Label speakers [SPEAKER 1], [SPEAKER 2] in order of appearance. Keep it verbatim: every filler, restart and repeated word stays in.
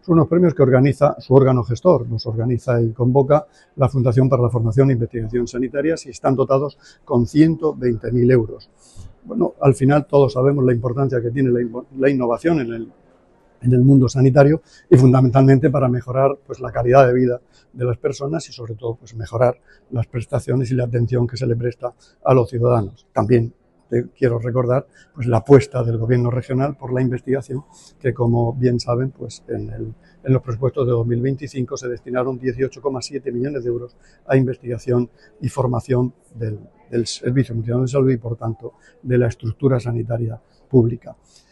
[SPEAKER 1] Son unos premios que organiza su órgano gestor, los organiza y convoca la Fundación para la Formación e Investigación Sanitarias y están dotados con ciento veinte mil euros. Bueno, al final todos sabemos la importancia que tiene la, la innovación en el, en el mundo sanitario y fundamentalmente para mejorar pues, la calidad de vida de las personas y sobre todo pues, mejorar las prestaciones y la atención que se le presta a los ciudadanos. También te quiero recordar pues, la apuesta del Gobierno regional por la investigación, que como bien saben, pues, en, el, en los presupuestos de dos mil veinticinco se destinaron dieciocho coma siete millones de euros a investigación y formación del, del Servicio Nacional de Salud y, por tanto, de la estructura sanitaria pública.